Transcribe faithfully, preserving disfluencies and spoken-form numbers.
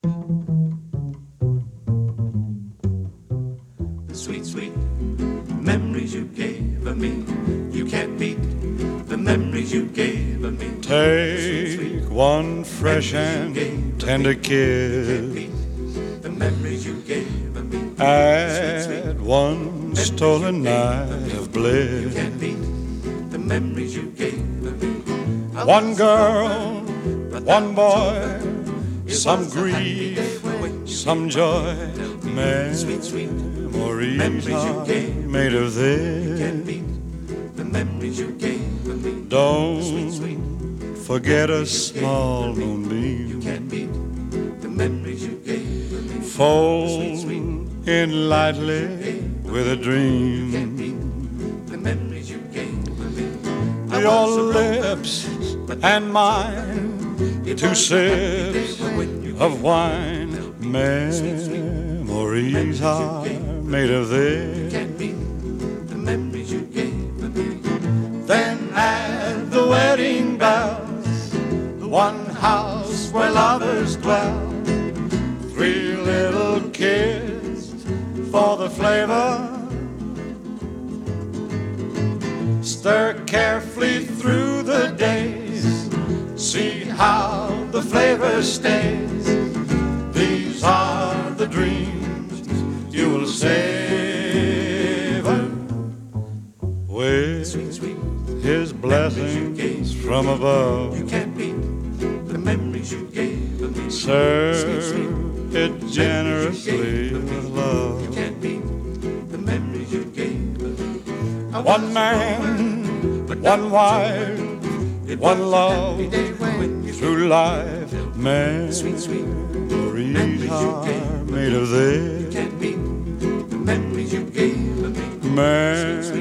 The sweet, sweet memories you gave of me. You can't beat the memories you gave of me. Take sweet, sweet one fresh and tender kiss. The memories you gave of me. Add one stolen night of bliss. You can't beat the memories you gave of me. One girl, one boy, some grief, some joy. Memories are made of this. The memories you gave of me. Don't forget a small moonbeam. You can't beat the memories you gave of me. Fold in lightly with a dream. The memories you gave of me. Your lips and mine, two sips of wine. Memories are made of this. The memories you gave of me. Then add the wedding bells, the one house where lovers dwell. Three little kids for the flavor. Stir carefully through the days. See how the flavor stays. These are the dreams you will savor with His blessings from above. You can't beat the memories you gave of me. Serve it generously with love. You can't beat the memories you gave of me. One man, one wife, one love through life. Memories are made of this. You can't beat the memories you gave of me. Memories